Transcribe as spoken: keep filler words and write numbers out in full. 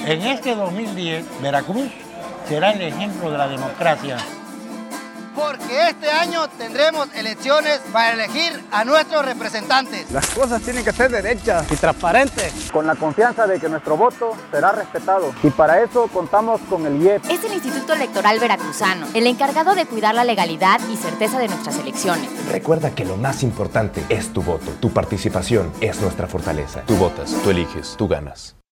En este dos mil diez, Veracruz será el ejemplo de la democracia. Porque este año tendremos elecciones para elegir a nuestros representantes. Las cosas tienen que ser derechas y transparentes, con la confianza de que nuestro voto será respetado. Y para eso contamos con el I E P. Es el Instituto Electoral Veracruzano, el encargado de cuidar la legalidad y certeza de nuestras elecciones. Recuerda que lo más importante es tu voto. Tu participación es nuestra fortaleza. Tú votas, tú eliges, tú ganas.